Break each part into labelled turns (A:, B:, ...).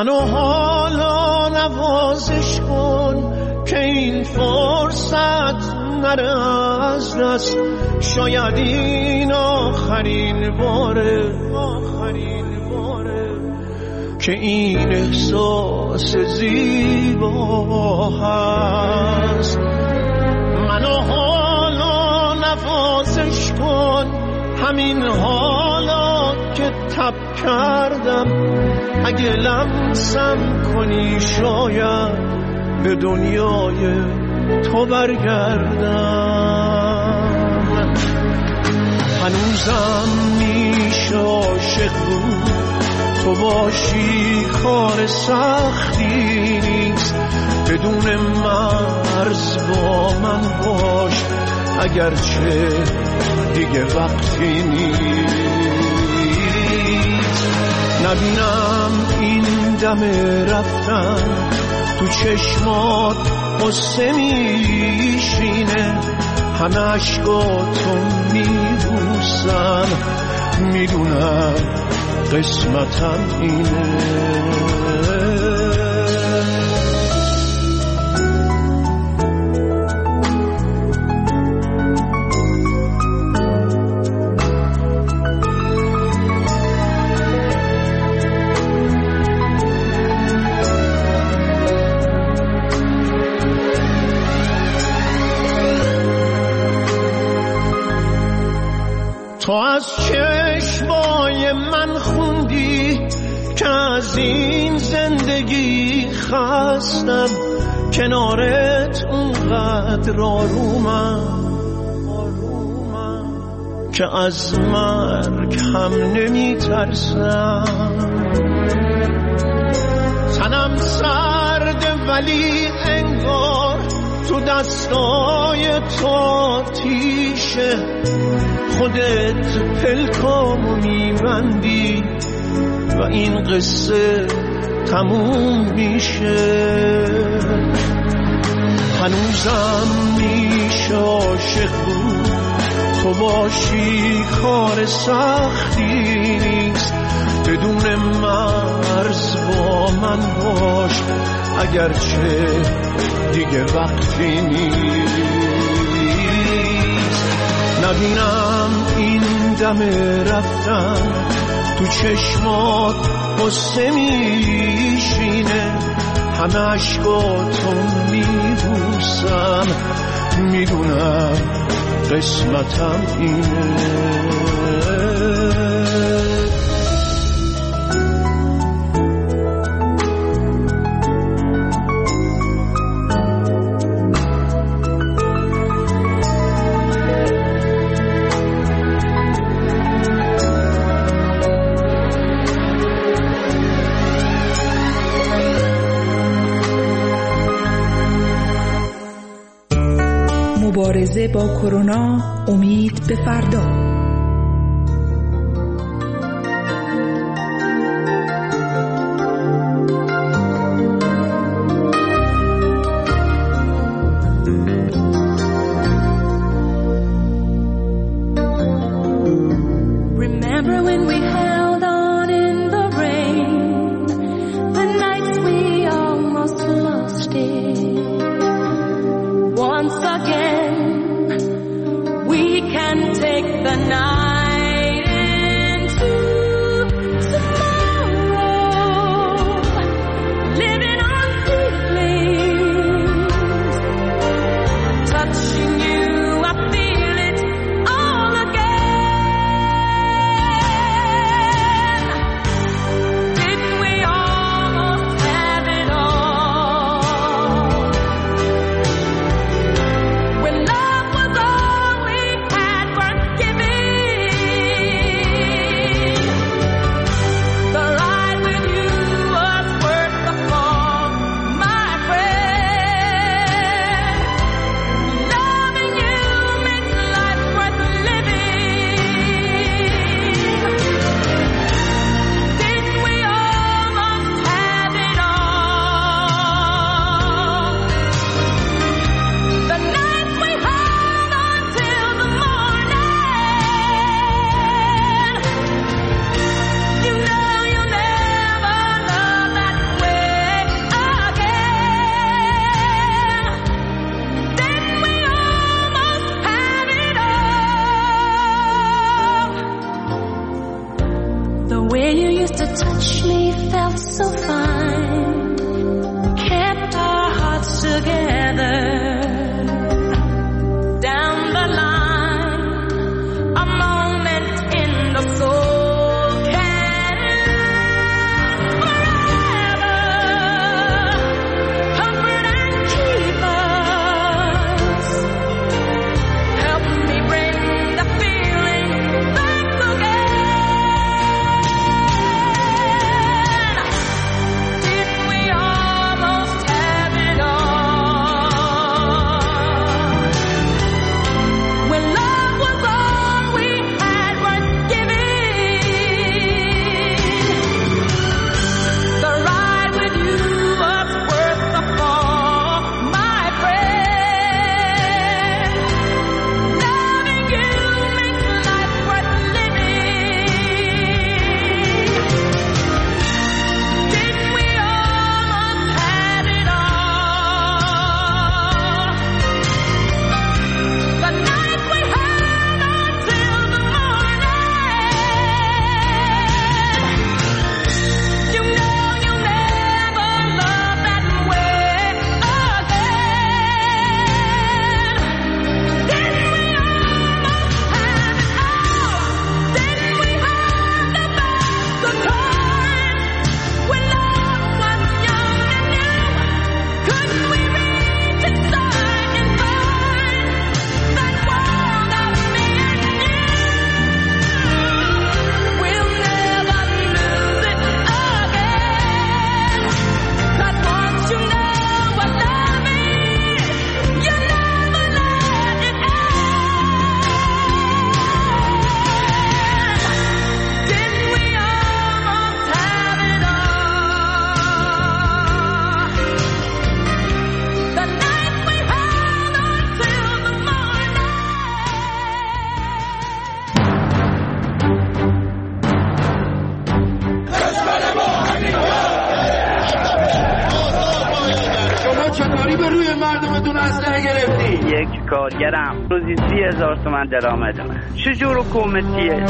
A: منو حالا نوازش کن که این فرصت نره از دست. شاید این آخرین باره که این احساس زیبا هست. منو حالا نوازش کن، همین حالا که تب کردم. اگه لمسم کنی شاید به دنیای تو برگردم. هنوزم میشه عاشق بود تو باشی، کار سختی نیست. بدون مرز با من باش، اگرچه دیگه وقتی نیست. نبینم این دم رفتن تو چشمات قصه میشینه. همه عشقاتو میبوسم، میدونم قسمتم اینه. تو از چشمای من خوندی که از این زندگی خستم. کنارت اونقدر آرومم که از مرگ هم نمی ترسم. تنم سرده ولی انگار تو دستای تو آتیشه. خودت پلکامو میبندی و این قصه تموم میشه. هنوزم میشه عاشق بود تو باشی، کار سختی نیست. بدون مرز با من باش، اگرچه دیگه وقتی نیست. نبینم این دم رفتن تو چشمات قصه میشینه. همه عشقاتو میبوسم، میدونم قسمتم اینه.
B: مبارزه با کرونا، امید به فردا.
C: The داری به روی مردمتون اسلحه گرفتی؟
D: یک کارگرم روزی 30,000 تومان درآمد من. چجور حکومتیه؟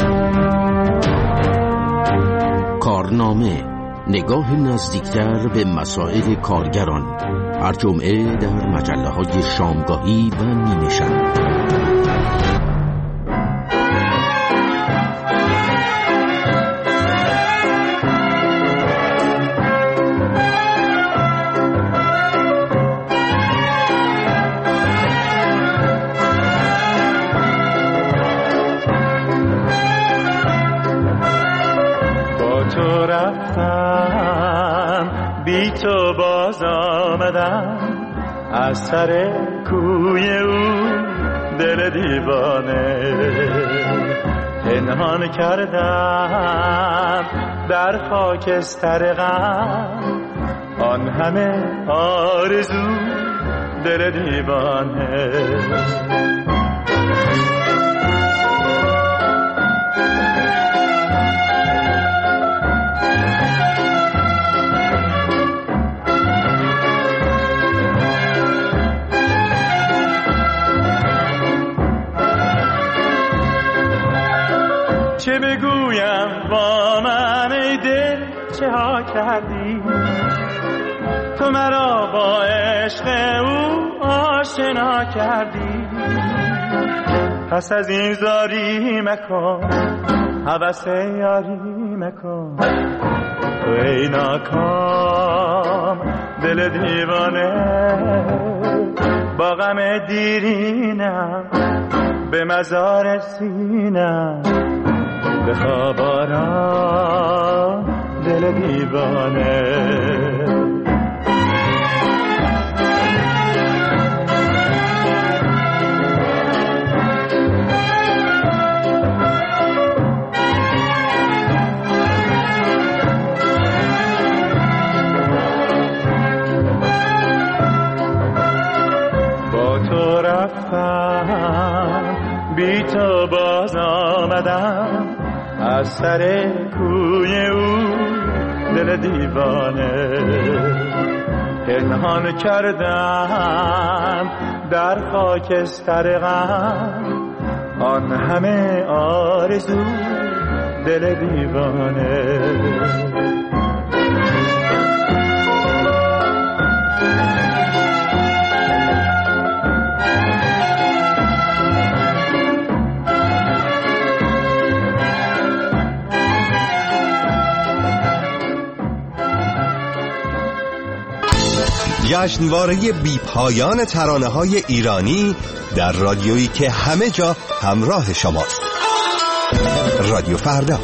E: کارنامه، نگاه نزدیکتر به مسائل کارگران، هر جمعه در مجله‌های شامگاهی و نیمه‌شب.
A: بی تو باز آمدم از سر کوی او دل دیوانه، پنهان کردم در خاکستر غم آن همه آرزو دل دیوانه. چه بگویم با من ای دل چه ها کردی، تو مرا با عشق او آشنا کردی. پس از این زاری مکن، هوس یاری مکن، تو ای ناکام دل دیوانه. با غم دیرینم به مزار سینم، به خواب آرام دل دیوانه. با تو رفتم بی تو باز آمدم از سر کوی او دل دیوانه، پنهان کردم در خاکستر غم آن همه آرزو دل دیوانه.
F: جشنواره بی پایان ترانه‌های ایرانی در رادیویی که همه جا همراه شماست. رادیو فردا.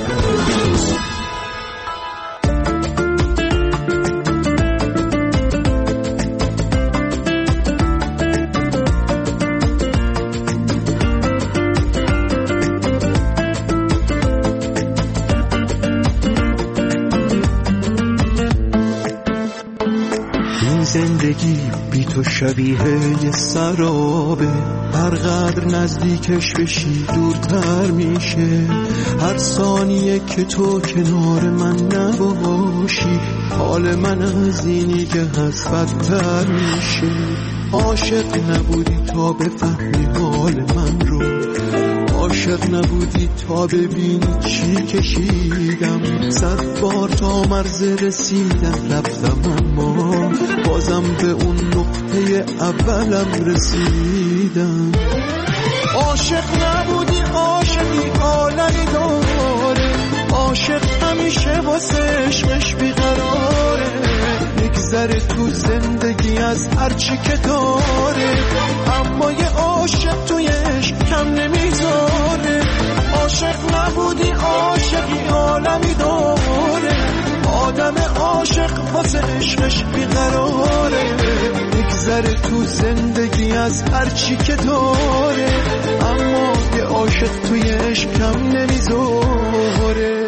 A: زندگی بی تو شبیه یه سرابه، هر قدر نزدیکش بشی دورتر میشه. هر ثانیه که تو کنار من نباشی، حال من از اینی که هست بدتر میشه. عاشق نبودی تا بفهمی حال من رو، عاشق نبودی تا ببینی چی کشیدم. 100 بار تا مرز رسیدم رفتم، اما بازم به اون نقطه اولم رسیدم. عاشق نبودی عاشقی عالمی داره، عاشق همیشه واسه عشقش بیقراره. میگذره تو زندگی از هرچی که داره، اما یه عاشق توی عشق کم نمیذاره. عاشق نبودی عاشقی عالمی داره، آدم عاشق واسه عشقش بیقراره. میگذره تو زندگی از هرچی که داره، اما یه عاشق توی عشق کم نمیذاره.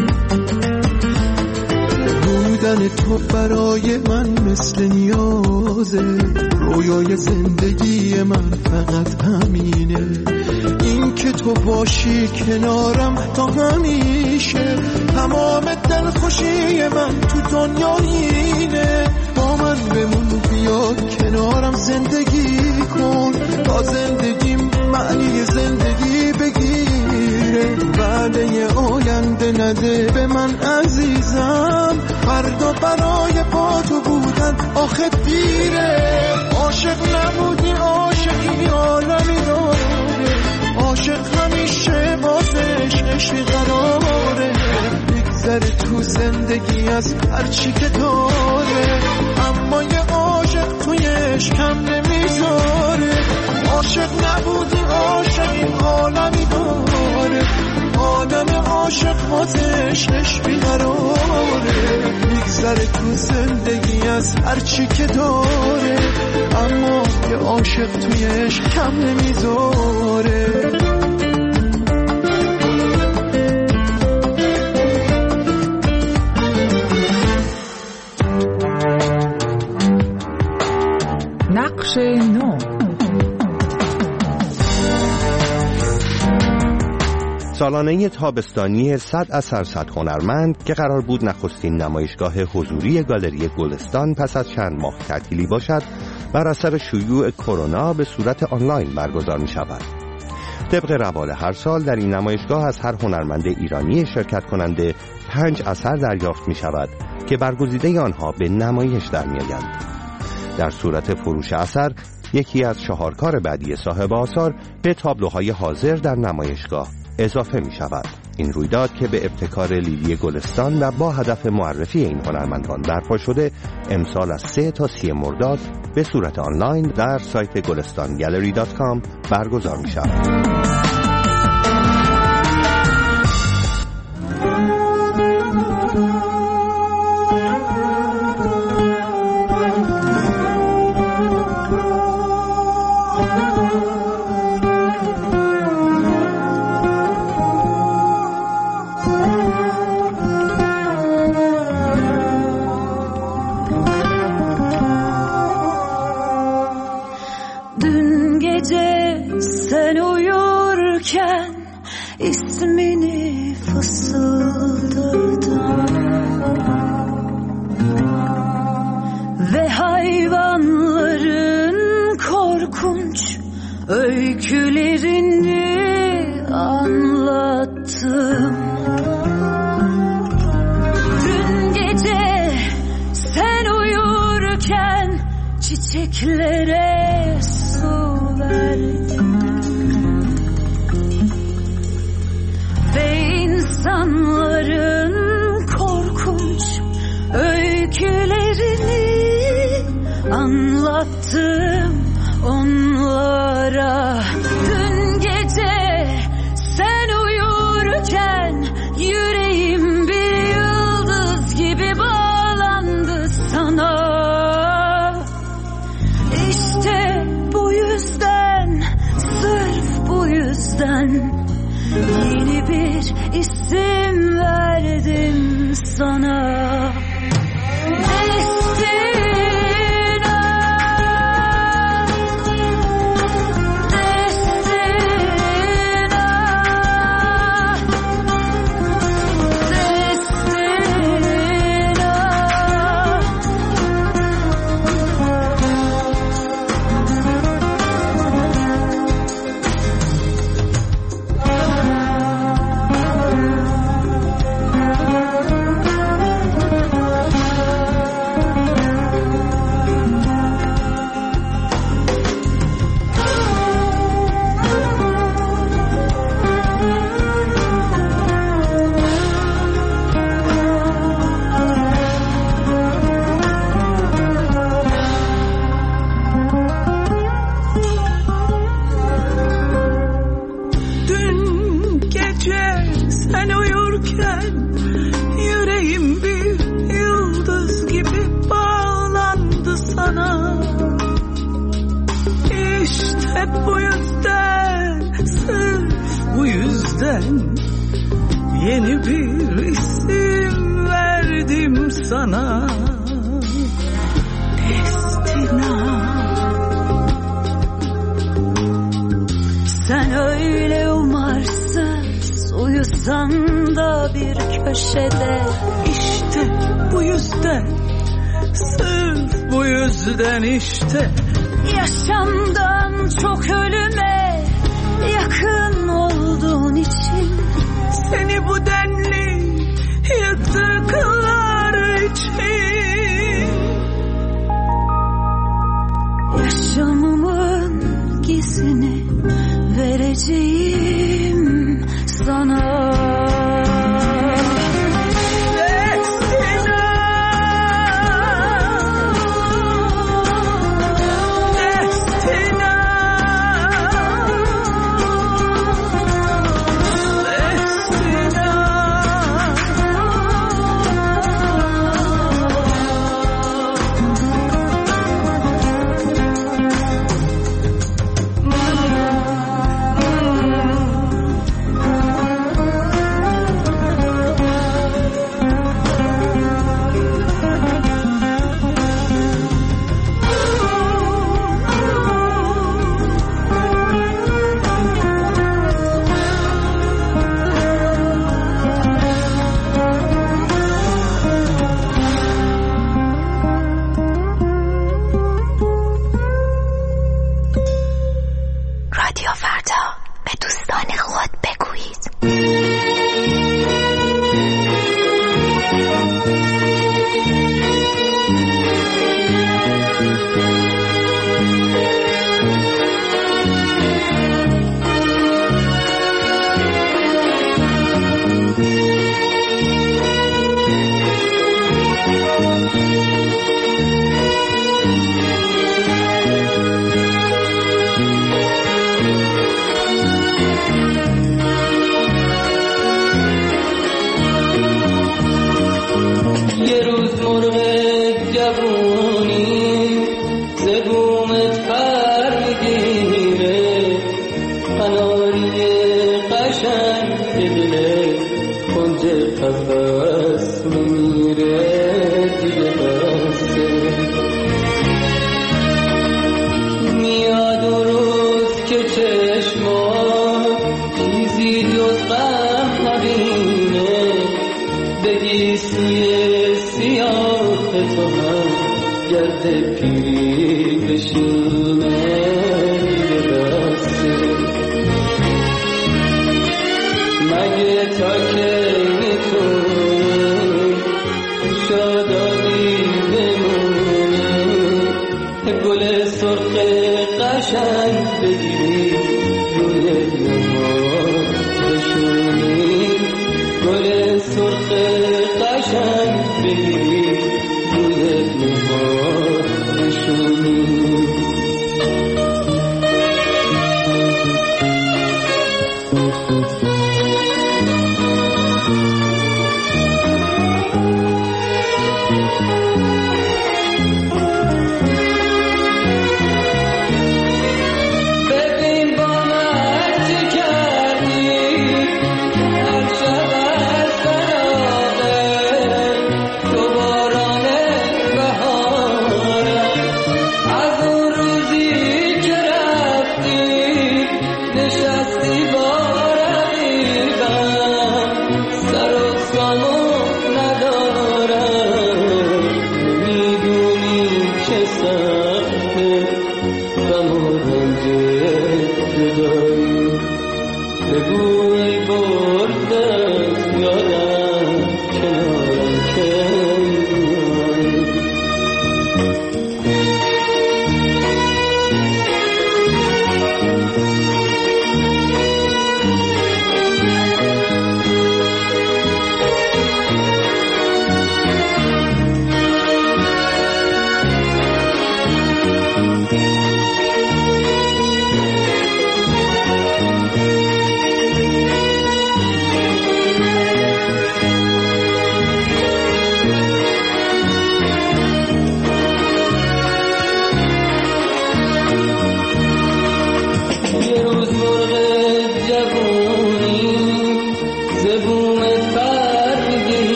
A: تو برای من مثل نیاز، تازه. رویای زندگی من فقط همینه، این که تو باشی کنارم تا همیشه. تمام دلخوشی من تو دنیا اینه، با من بمون بیا کنارم زندگی کن تا زندگیم معنی زندگی بگیره. وعده آینده نده به من عزیزم، فردا برای با تو بودن آخه دیره. عاشق نبودی عاشقی عالمی داره، عاشق همیشه بازش عشق قراره. بگذره تو زندگی از هرچی که داره، اما یه عاشق توی عشقم نمیذاره. عاشق نبودی عاشقی عالمی داره، آدم عاشق بازش عشق قراره. بگذره تو زندگی از هرچی که داره، اما یه عاشق توی عشق کم نمیذاره.
B: نقش نو.
F: سالانه تابستانی 100 اثر 100 هنرمند که قرار بود نخستین نمایشگاه حضوری گالری گلستان پس از چند ماه تعطیلی باشد، بر اثر شیوع کرونا به صورت آنلاین برگزار می شود. طبق روال هر سال در این نمایشگاه از هر هنرمند ایرانی شرکت کننده 5 اثر دریافت می شود که برگزیده آنها به نمایش در می آیند. در صورت فروش اثر، یکی از 4 کار بعدی صاحب آثار به تابلوهای حاضر در نمایشگاه اضافه می شود. این رویداد که به ابتکار لیلی گلستان و با هدف معرفی این هنرمندان برپا شده، امسال از 3 تا 30 مرداد به صورت آنلاین در سایت gulstangallery.com برگزار می شود.
G: İsmini fısıldadım ve hayvanların korkunç öykülerini anlattım. Dün gece sen uyurken çiçeklere su verdim. İnsanların korkunç öykülerini anlattım onlara. Dün gece sen uyurken yüreğim bir yıldız gibi bağlandı sana. İşte bu yüzden, sırf bu yüzden yeni bir isim verdim sana.
H: Yeni bir isim verdim sana. Destina.
G: Sen öyle umarsız uyusan da bir köşede.
H: İşte bu yüzden, sırf bu yüzden işte
G: yaşamdan çok ölüme yakın olduğun için,
H: seni bu denli yıktıklar için,
G: yaşamımın gizini vereceğim sana.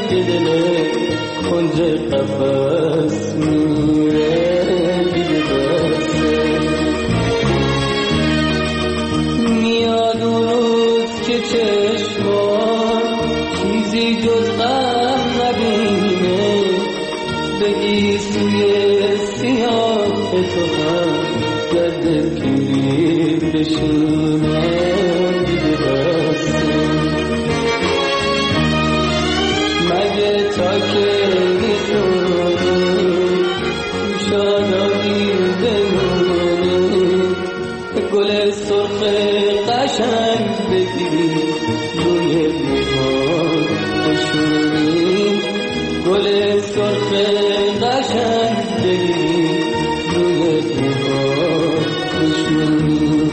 I: کنج قفس میره دیگه جز غم نبینه بگی سوی سیاه تو هم گرد پیری بشینه دیگه بسته مگه تا که میتونی شادابی بمونی گل سرخ قشنگ بگیری روی موهات بشونی گل سرخ قشنگ بگیری روی موهات بشونی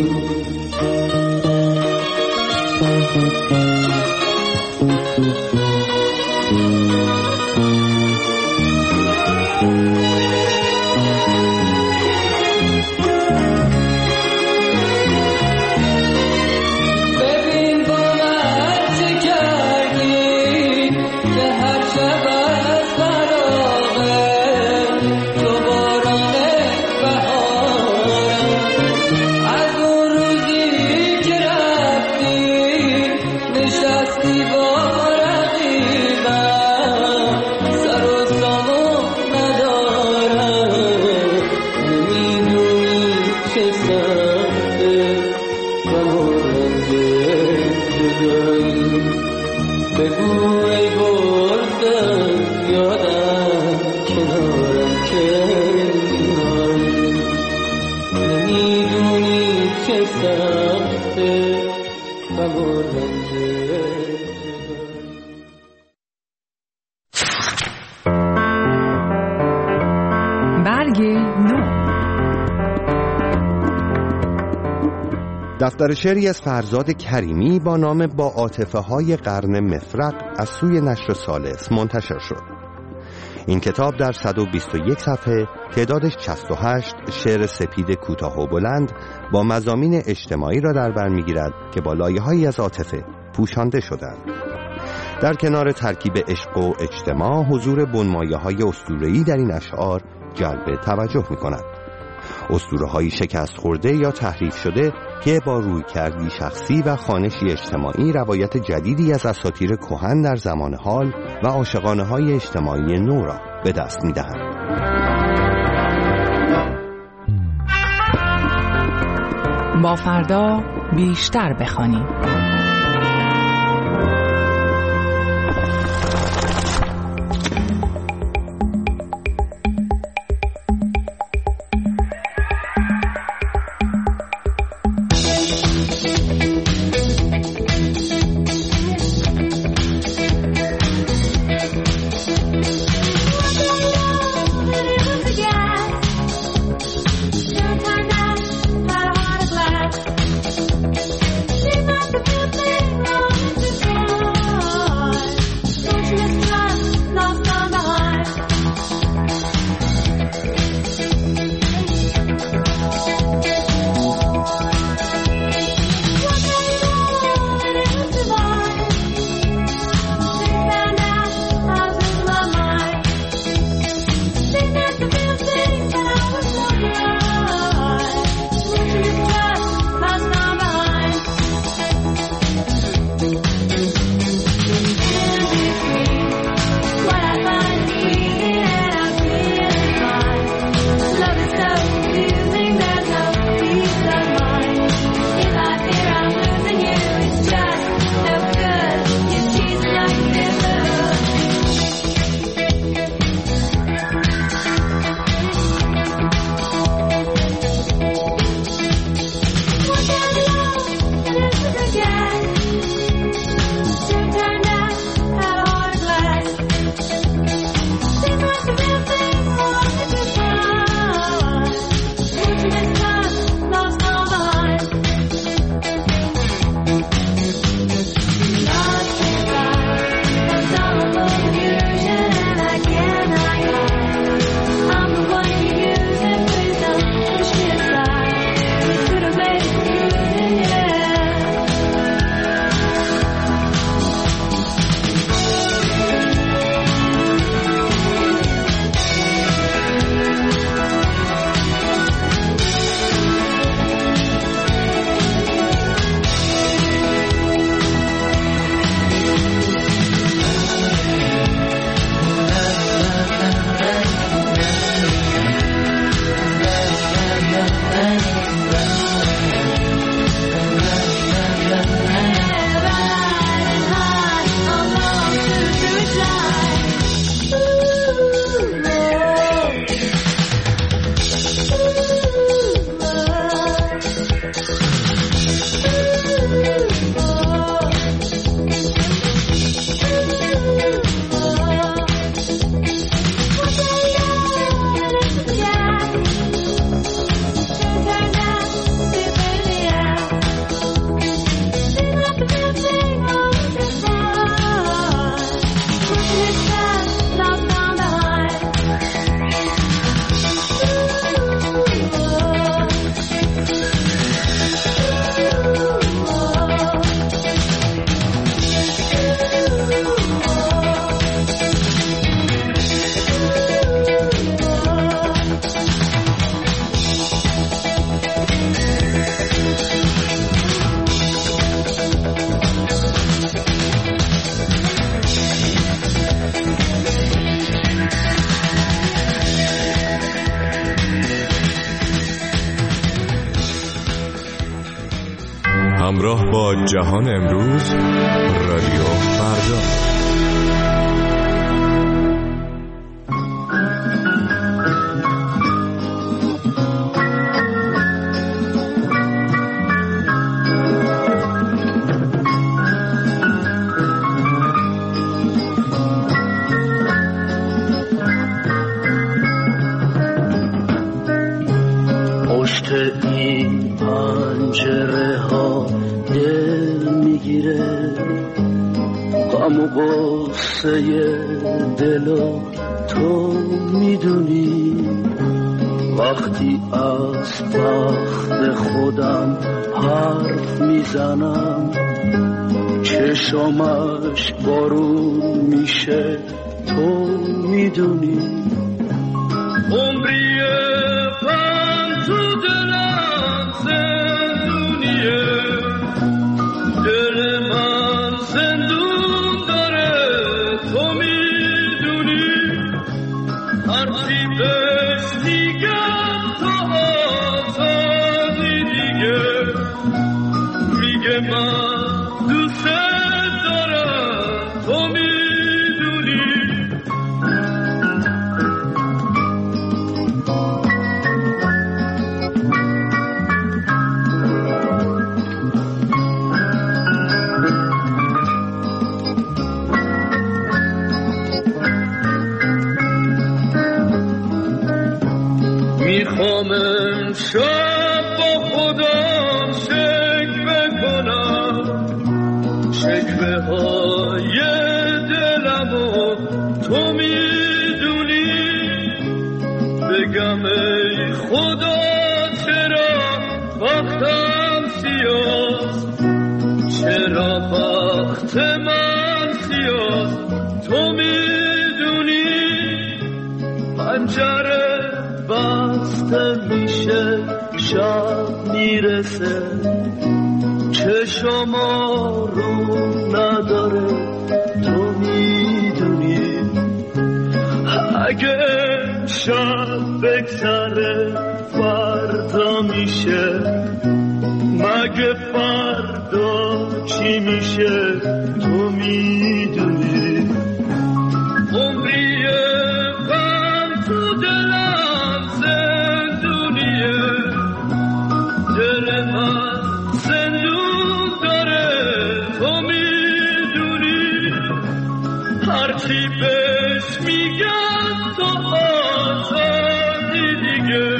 F: دفتر شعری از فرزاد کریمی با نام با عاطفه های قرن مفرق از سوی نشر ثالث منتشر شد. این کتاب در 121 صفحه تعدادش 68 شعر سپید کوتاه و بلند با مضامین اجتماعی را در بر می‌گیرد که با لایه‌هایی از عاطفه پوشانده شدند. در کنار ترکیب عشق و اجتماع حضور بنمایه‌های اسطوره‌ای در این اشعار جلب توجه می‌کند. اسطوره‌های شکست خورده یا تحریف شده که با رویکردی شخصی و خوانشی اجتماعی روایت جدیدی از اساطیر کهن در زمان حال و عاشقانه‌های اجتماعی نو را به دست می‌دهند.
B: با فردا بیشتر بخوانیم.
G: Turn down, light a heart of glass. See my
J: همراه با جهان امروز، رادیو فردا.
K: این پنجره ها دل میگیره، غم و غصه دلو تو میدونی. وقتی از بخت خودم حرف میزنم، چشمش بارون میشه تو میدونی. عمریه تو دلم زندونیه، دل من زندون داره تو میدونی. هرچی بهش میگم تو آزادی دیگه، میگه من دوست دارم تو میدونی. میخوام امشب با خودم شکوه کنم، شکوه های دلمو تو میدونی. بگم ای خدا چرا وقتم سیاست، چرا وقت من سیاست تو میدونی. پنجره بسته میشه شب میرسه، چشم رو نداره تو میدونی. اگه شب بگذره فردا میشه، مگه فردا چی میشه تو میدونی. عمریه غم تو دلم زندونیه، دل من زندون داره تو میدونی. هرچی بهش میگم تو آزادی دیگه،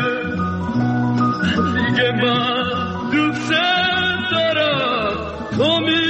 K: دیگه من دوست دارم تو میدونی.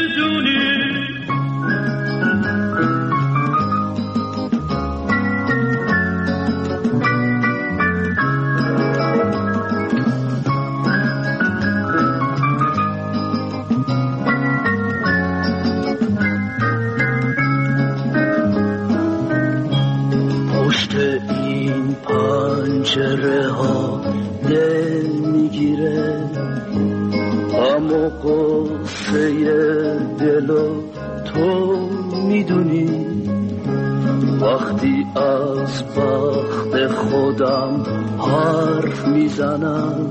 K: این پنجره ها دل میگیره، اما قصه دلو تو میدونی. وقتی از بخت خودم حرف میزنم،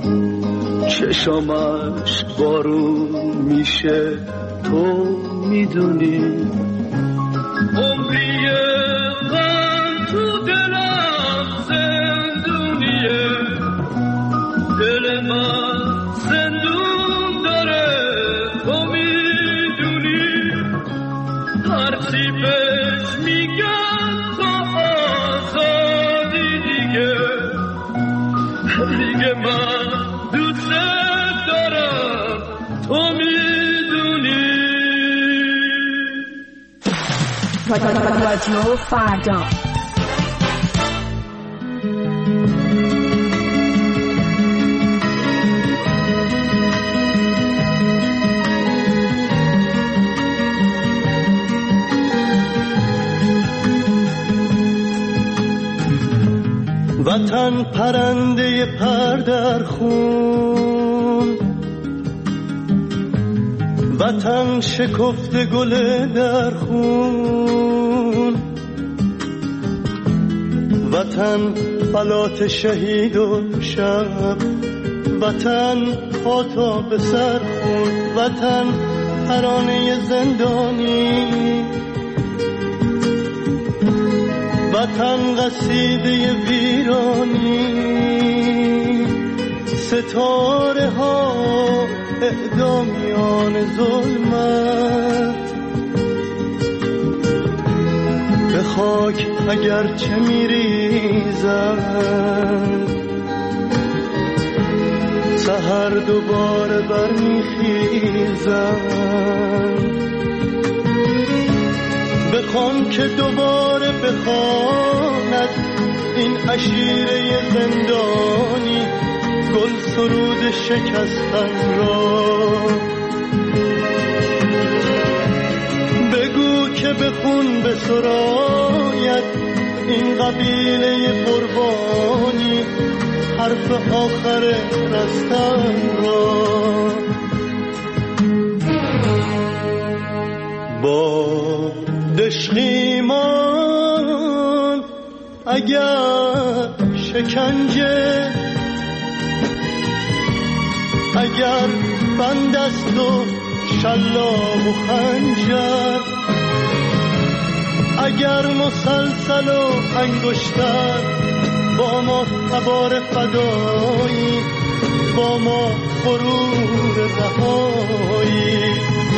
K: چشمش بارون میشه تو میدونی. عمریه تو دلم زندونیه، دل من زندون داره تو میدونی. هرچی بهش میگم تو آزادی دیگه، دیگه من دوست دارم تو میدونی.
B: رادیو فردا.
A: وطن پرنده پر در خون، وطن شکفته گل در خون، وطن فلات شهید و شب وطن پا تا به سر خون، وطن ترانه زندانی، وطن قصیده ویرانی، ستاره ها اعدامیان ظلمت، به خاک اگرچه میریزند سحر دوباره برمیخیزند، بخوان که دوباره بخواند این عشیره زندانی گل سرود شکستن را، بگو که به خون بسراید این قبیله قربانی حرف آخر رستن را. با دشخیمان اگر شکنجه، اگر بند است و شلاق و خنجر، اگر مسلسل و انگشتر، با ما تبار فدایی، با ما غرور رهایی،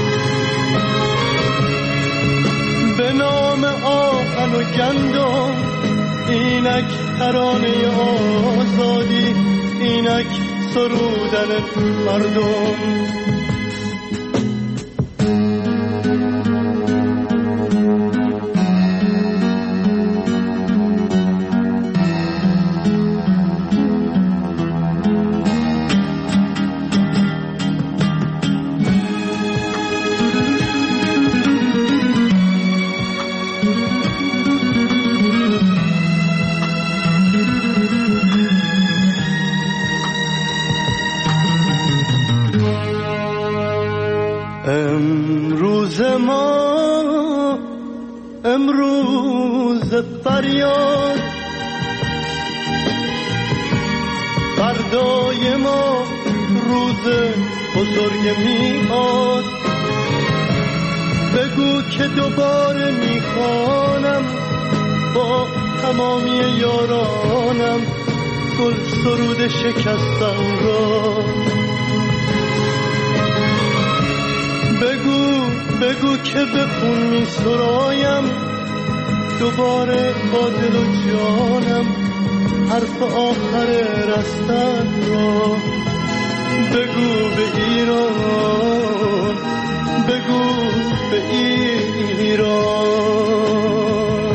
A: به نام آهن و گندم اینک ترانه آزادی، اینک سرودن مردم. امروز فریاد، فردای ما روز بزرگ میاد، بگو که دوباره میخوانم با تمامی یارانم گل سرود شکستن را، بگو که به خون می سرایم دوباره با دل و جانم حرف آخر رستن را، بگو به ایران، بگو به ایران.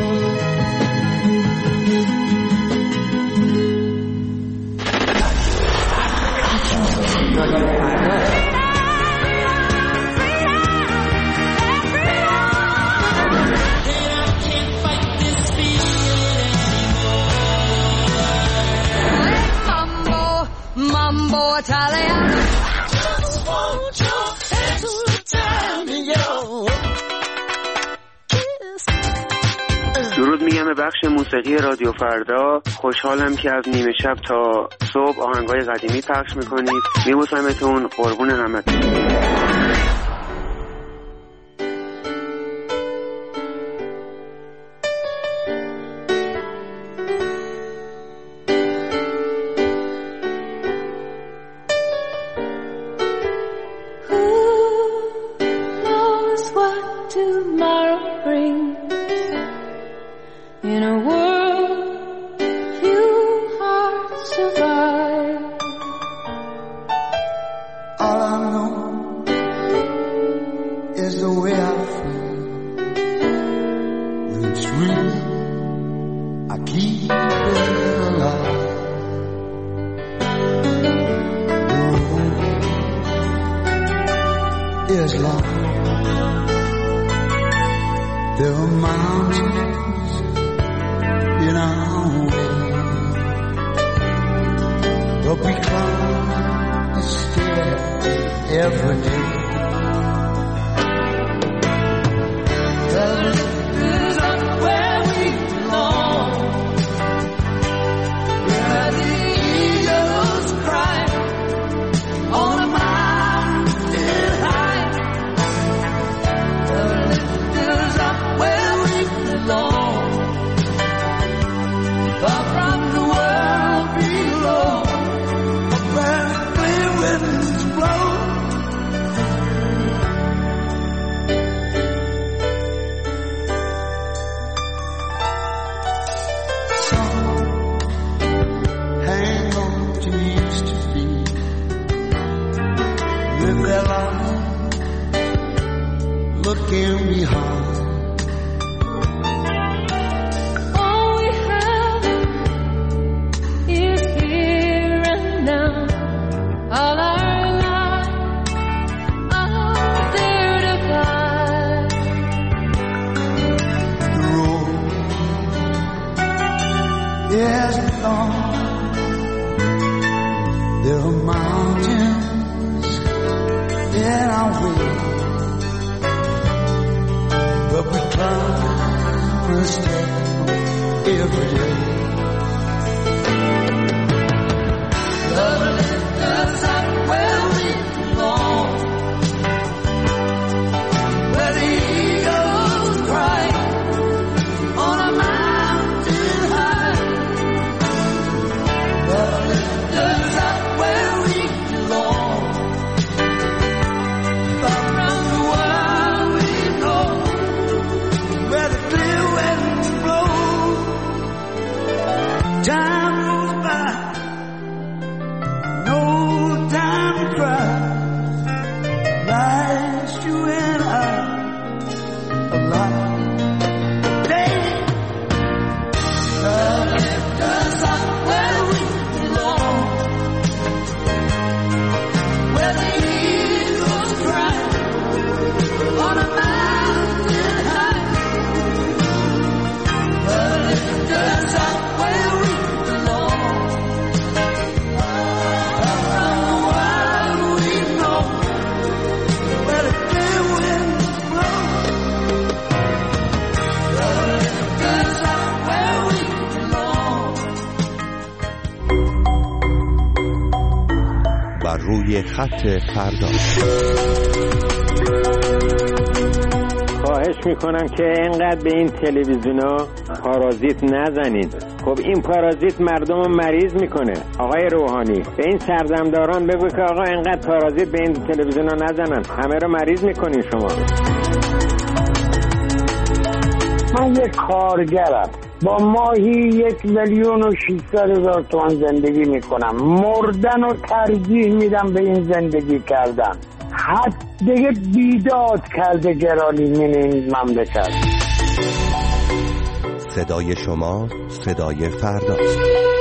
D: درود میگم به بخش موسیقی رادیو فردا. خوشحالم که از نیمه شب تا صبح آهنگای قدیمی پخش میکنید. میبوسمتون، قربون همتون.
I: far from the world below, where clear winds blow. Looking behind,
G: all we have is here and now. All our lives are there to guide.
I: The road is long. There are mountains in our way, but we climb a step every day. Love lifts us up where we belong, where the eagles cry on a mountain high. Love lifts us up where we belong, far from the world we know, where the clear winds blow. Time goes by, no time to cry. Life's you and I, alive. Day, love lifts us up where we belong, where the eagles cry on a mountain high. Love lifts us up where we belong, far from the world we know, where the clear winds blow. Love lifts us up where we belong.
F: بر روی خط فردا.
L: خواهش میکنم که اینقدر به این تلویزیونا پارازیت نزنید. خب این پارازیت مردم رو مریض میکنه. آقای روحانی به این سردمداران بگو که آقا اینقدر پارازیت به این تلویزیونا نزنن، همه رو مریض میکنین شما.
M: من یک کارگرم با ماهی 1,600,000 تومان زندگی میکنم. مردن و ترجیح میدم به این زندگی کردن. حد دیگه بیداد کرده گرانیمین این مملکت.
F: صدای شما صدای فرداست.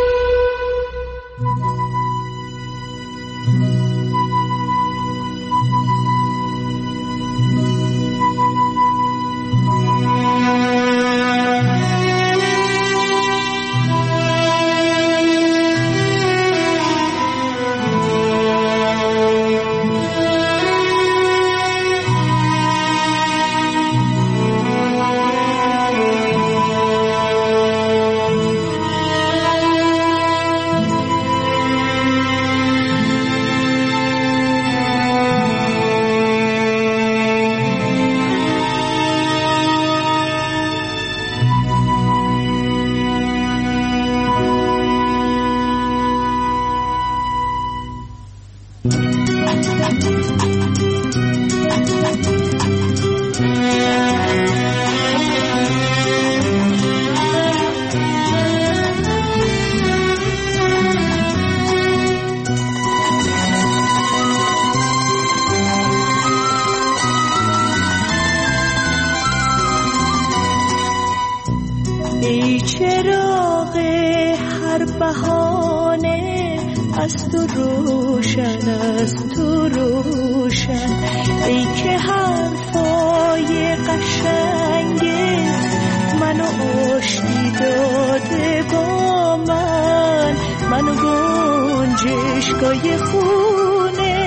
N: ای چراغ هر بهانه از تو روشن، از تو روشن، ای که حرفای قشنگه منو آشتی داده با من، منو گنجشگاه خونه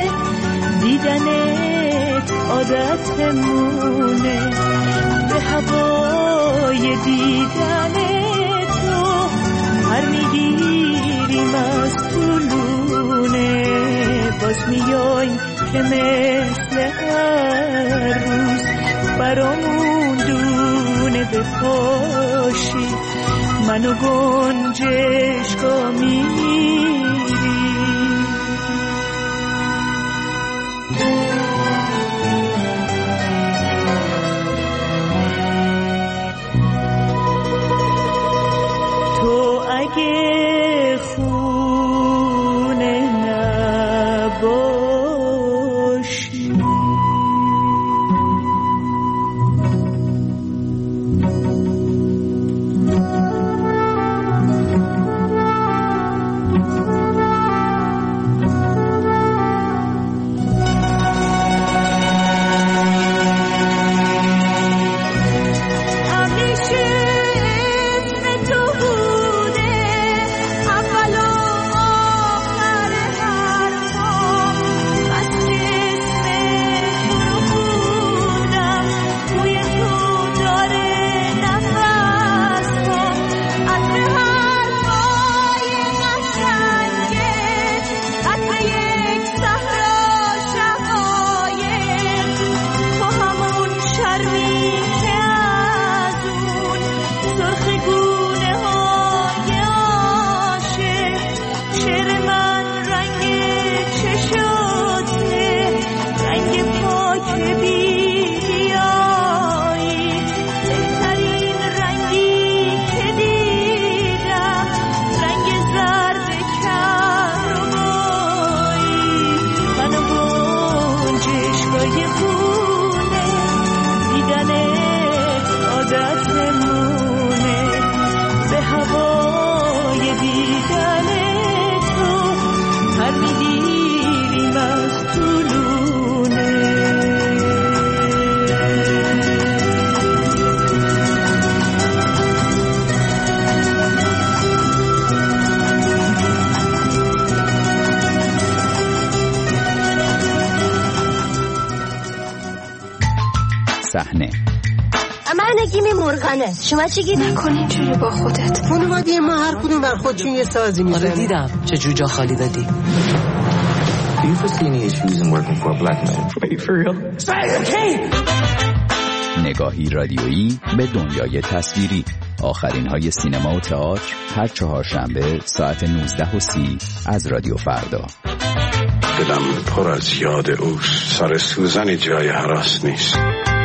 N: دیدنت عادتمونه، به هوای دیدن تو هر میگیریم از طولونه، باز میای که مثل هر روز برامون دونه بپاشی، منو گنجشگاه میری. تو اگه خونه نباشی
O: صحنه.
P: من نگیم مرغانه. شما چی گید؟
Q: نکن اینجوری با خودت.
R: خانواده ما هر کدوم بر خودشون یه سازی میزنه.
S: آره دیدم چجور جا خالی دادی.
T: Do you foresee any issues in working for a black man? Wait, for real?
O: نگاهی رادیویی به دنیای تصویری. آخرین های سینما و تئاتر هر چهارشنبه ساعت 19:30 از رادیو فردا.
U: دلم پر از یاد اوست. سر سوزنی جای هراس نیست.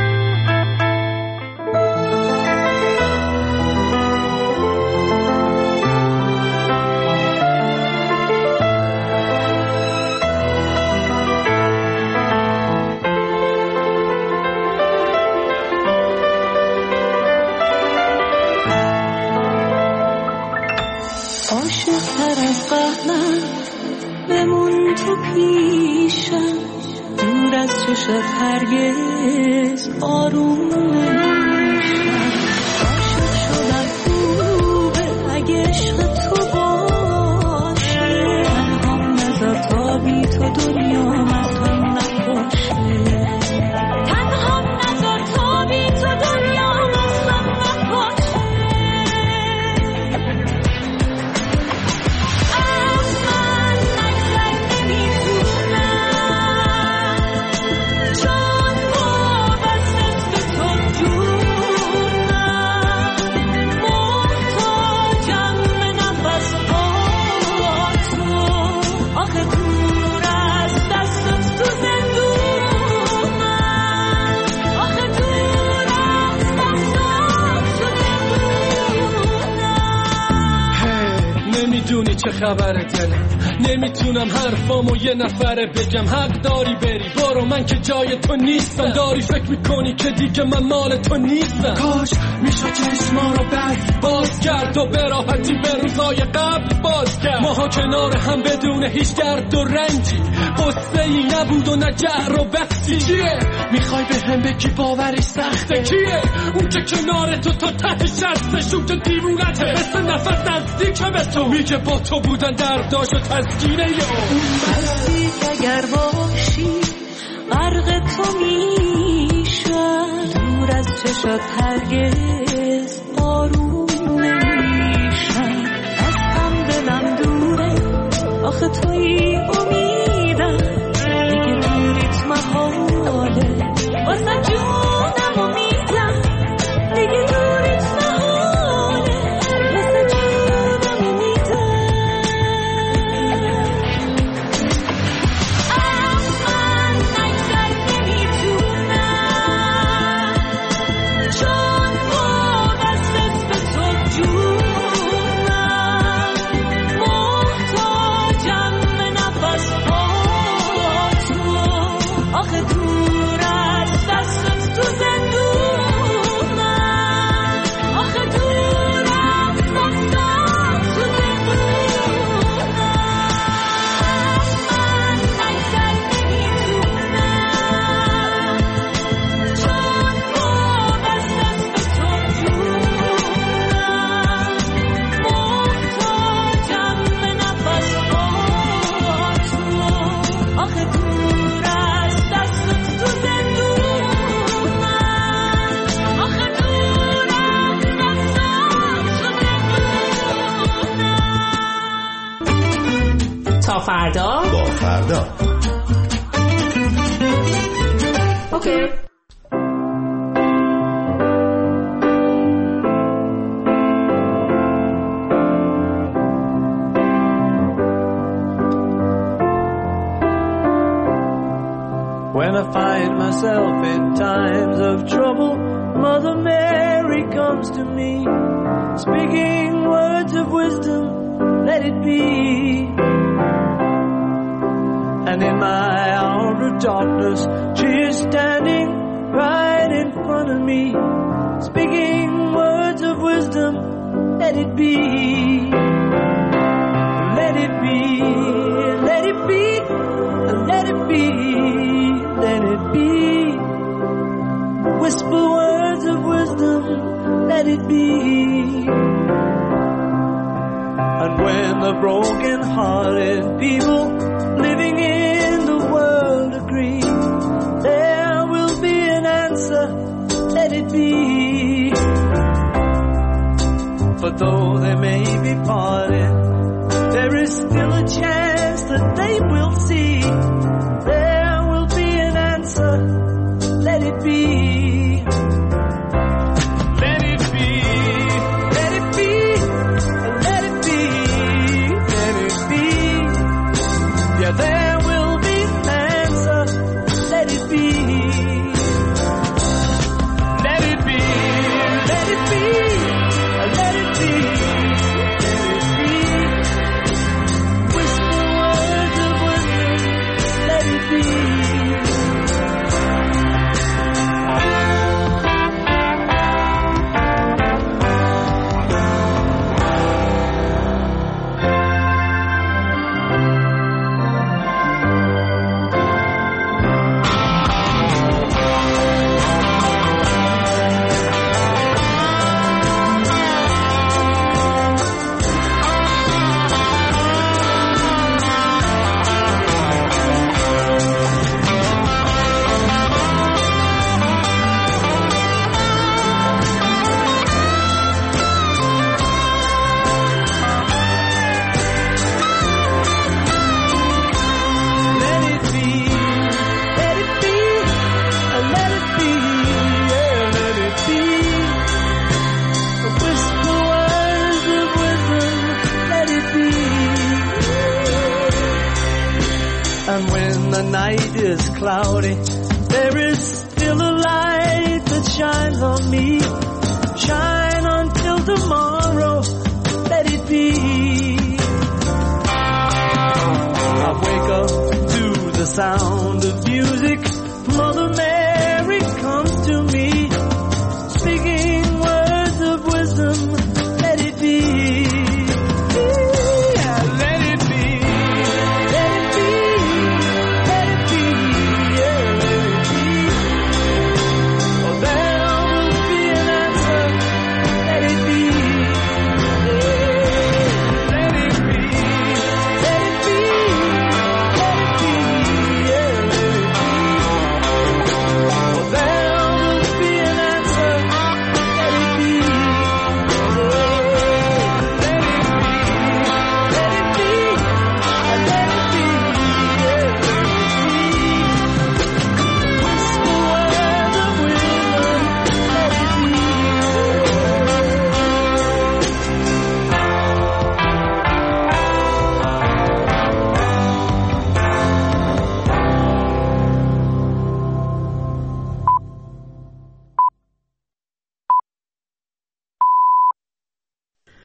N: هرگز آروم نمیشم. عاشق شدم خوبه اگه عشق تو باشه. تنهام نذار تا بی تو دنیا مردم نباشه. تنهام نذار تا بی تو دنیا مردم نباشه. از من نگذر نمیتونم
K: نمیدونی چه خبره دلم. نمیتونم حرفامو یه نفره بگم. حق داری بری برو، من که جای تو نیستم. داری فکر میکنی که دیگه من مال تو نیستم. کاش میشد چشما رو باز کرد و به راحتی به روزای قبل باز کرد. ماها کنار هم بدون هیچ درد و رنجی. قصه ای نبود و نه جهر و بحثی. چیه میخوای به هم بگی باورش سخته؟ کیه اون که کنار تو تا ته شستشون که دیوونته مثل نفس نزدیکه به تو میگه با تو بودن درداش و تسکینه یا
N: بستی اگر باشی غرق تو میشم. دور از چشات هرگز آروم نمیشم. از هم دلم دوره آخه توی امیدم. دیگه دوریت محاله واسه جونم امیدم. دیگه دوریت محاله واسه
B: تا فردا
F: با فردا.
B: اوکی.
I: When I find myself in times of trouble, Mother Mary comes to me, speaking words of wisdom, let it be. And in my hour of darkness, she is standing right in front of me, speaking words of wisdom, let it be. Let it be, let it be, let it be. Let it be. Whisper words of wisdom, let it be. And when the broken-hearted people living in the world agree, there will be an answer, let it be. But though they may be parted, there is still a chance that they will see. Let it be. Let it be. Let it be. Let it be. Let it be. Yeah, there will be an answer. Let it be. Let it be. Let it be. Let it be. Let it be. Whisper words of wisdom. Let it be. Night is cloudy, there is still a light that shines on me. Shine until tomorrow, let it be. I wake up to the sound of music.